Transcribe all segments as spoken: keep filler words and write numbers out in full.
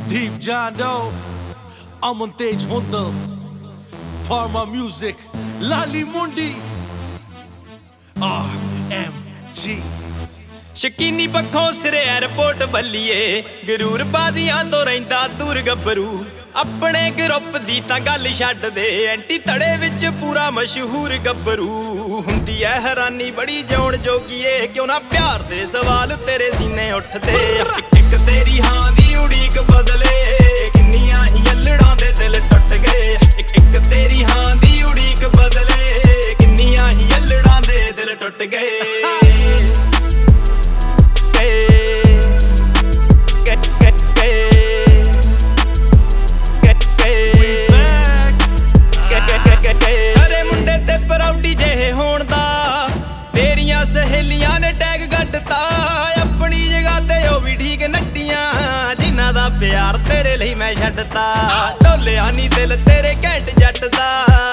Deep John Doe, Aman Tej Hundal, Parma Music, Lali Mundi, R M G। ਸ਼ਕੀਨੀ ਪੱਖੋਂ ਸਿਰੇ airport ਬੱਲੀਏ, ਗਰੂਰ ਬਾਜ਼ੀਆਂ ਤੋਂ ਰਹਿੰਦਾ ਦੂਰ ਗੱਭਰੂ। ਆਪਣੇ ਗਰੁੱਪ ਦੀ ਤਾਂ ਗੱਲ ਛੱਡ ਦੇ, ਐਂਟੀ ਤੜੇ ਵਿੱਚ ਪੂਰਾ ਮਸ਼ਹੂਰ ਗੱਭਰੂ। ਹੁੰਦੀ ਐ ਹੈਰਾਨੀ ਬੜੀ ਜਾਣ ਜੋਗੀਏ, ਕਿਉਂ ਨਾ ਪਿਆਰ ਦੇ ਸਵਾਲ ਤੇਰੇ ਸੀਨੇ ਉੱਠਦੇ। ਇੱਕ ਤੇਰੀ ਹਾਂ ਦੀ ਉਡੀਕ ਬਦਲੇ, ਕਿੰਨੀਆਂ ਹੀ ਅਲੜਾਂ ਦੇ ਦਿਲ ਟੁੱਟ ਗਏ। ਇੱਕ ਤੇਰੀ ਹਾਂ ਦੀ ਉਡੀਕ ਬਦਲੇ, ਕਿੰਨੀਆਂ ਹੀ ਅਲੜਾਂ ਦੇ ਦਿਲ ਟੁੱਟ ਗਏ। ਅਰੇ ਮੁੰਡੇ ਤੇ ਪਰੌਡੀ ਜਿਹੇ ਹੋਣ ਦਾ ਤੇਰੀਆਂ ਸਹੇਲੀਆਂ ਨੇ ਟੈਗ ਗੱਡਤਾ। ਆਪਣੀ ਜਗ੍ਹਾ ਤੇ ਉਹ ਵੀ ਠੀਕ ਨੱਟੀਆਂ, ਜਿਨ੍ਹਾਂ ਦਾ ਪਿਆਰ ਤੇਰੇ ਲਈ ਮੈਂ ਛੱਡਤਾ। ਢੋਲਿਆ ਨੀ ਦਿਲ ਤੇਰੇ ਘੈਂਟ ਜੱਟ ਦਾ,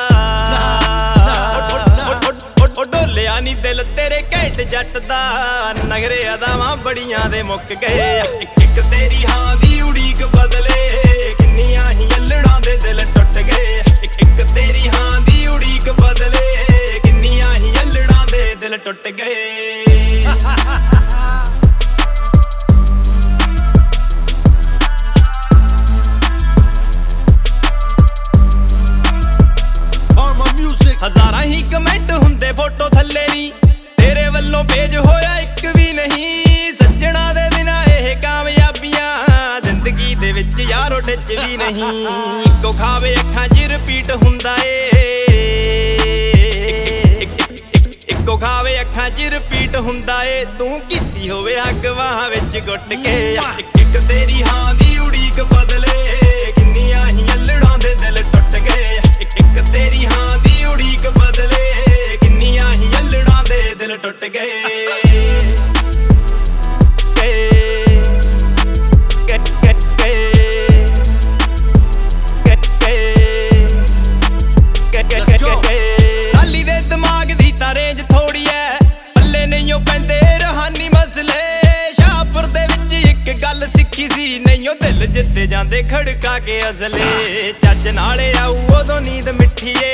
ਉਹ ਢੋਲਿਆ ਨੀ ਦਿਲ ਤੇਰੇ ਘੈਂਟ ਜੱਟ ਦਾ। ਨਗਰੇ ਅਦਾਵਾਂ ਬੜੀਆਂ ਦੇ ਮੁੱਕ ਗਏ। ਇੱਕ ਤੇਰੀ ਹਾਂ ਦੀ ਉਡੀਕ ਬਦਲੇ, ਕਿੰਨੀਆਂ ਹੀ ਅਲੜਾਂ ਦੇ ਦਿਲ ਟੁੱਟ ਗਏ। ਇੱਕ ਤੇਰੀ ਹਾਂ ਦੀ ਉਡੀਕ ਬਦਲੇ, ਕਿੰਨੀਆਂ ਹੀ ਅਲੜਾਂ ਦੇ ਦਿਲ ਟੁੱਟ ਗਏ। ਹਜ਼ਾਰਾਂ ਹੀ ਕਮੈਂਟ ਹੁੰਦੇ ਫੋਟੋ ਥੱਲੇ ਨੀ, ਤੇਰੇ ਵੱਲੋਂ ਪੇਜ ਹੋਇਆ ਇੱਕ ਵੀ ਨਹੀਂ। ਸੱਜਣਾ ਦੇ ਬਿਨਾ ਇਹ ਕਾਮਯਾਬੀਆਂ ਜ਼ਿੰਦਗੀ ਦੇ ਵਿੱਚ ਯਾਰੋ ਟਿੱਚ ਵੀ ਨਹੀਂ। ਇੱਕੋ ਖਾਵੇ ਅੱਖਾਂ 'ਚ ਰਿਪੀਟ ਹੁੰਦਾ ਏ, ਇੱਕੋ ਖਾਵੇ ਅੱਖਾਂ 'ਚ ਰਿਪੀਟ ਹੁੰਦਾ ਏ। ਤੂੰ ਕੀਤੀ ਹੋਵੇ ਹੱਗ ਬਾਹਾਂ ਵਿੱਚ ਗੁੱਟ ਕੇ। ਇੱਕ ਤੇਰੀ ਹਾਂ ਦੀ ਉਡੀਕ ਬਦਲੇ, ਕਿੰਨੀਆਂ ਹੀ ਅਲੜਾਂ ਦੇ ਦਿਲ ਟੁੱਟ ਗਏ। ਇੱਕ ਤੇਰੀ ਹਾਂ ਦੀ ਉਡੀਕ ਬਦਲੇ, ਕਿੰਨੀਆਂ ਹੀ ਅਲੜਾਂ ਦੇ ਦਿਲ ਟੁੱਟ ਗਏ। ਲਾਲੀ ਦੇ ਦਿਮਾਗ ਦੀ ਤਾਂ ਰੇਂਜ ਥੋੜੀ ਐ, ਪੱਲੇ ਨਹੀਂਓ ਪੈਂਦੇ ਰੂਹਾਨੀ ਮਸਲੇ। ਸ਼ਾਹਪੁਰ ਦੇ ਵਿੱਚ ਇੱਕ ਗੱਲ ਸਿੱਖੀ ਸੀ, ਨਹੀਂਓ ਦਿਲ ਜਿੱਤੇ ਜਾਂਦੇ ਖੜਕਾ ਕੇ ਅਸਲੇ। ਚੱਜ ਨਾਲੇ ਆਊ ਉਦੋਂ ਨੀਂਦ ਮਿੱਠੀ ਏ,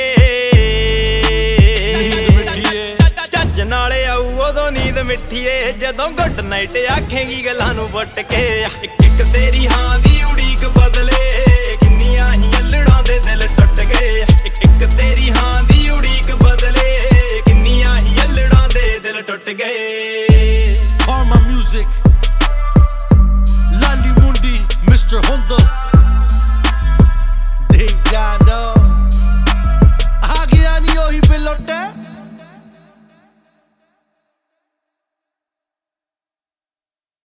ਚੱਜ ਨਾਲੇ ਆਊ ਉਦੋਂ ਨੀਂਦ ਮਿੱਠੀ ਏ। ਜਦੋਂ ਗੁੱਡ ਨਾਈਟ ਆਖੇਗੀ ਗੱਲਾਂ ਨੂੰ ਵੱਟ ਕੇ। ਇੱਕ ਤੇਰੀ ਹਾਂ ਦੀ ਉਡੀਕ ਬਦਲੇ, ਕਿੰਨੀਆਂ ਹੀ ਅਲੜਾਂ ਦੇ ਦਿਲ ਟੁੱਟ ਗਏ। ਇੱਕ ਤੇਰੀ ਹਾਂ ਦੀ ਉਡੀਕ ਬਦਲੇ, ਕਿੰਨੀਆਂ ਹੀ ਅਲੜਾਂ ਦੇ ਦਿਲ ਟੁੱਟ ਗਏ। Parma Music, Lali Mundi, Mister Hundal।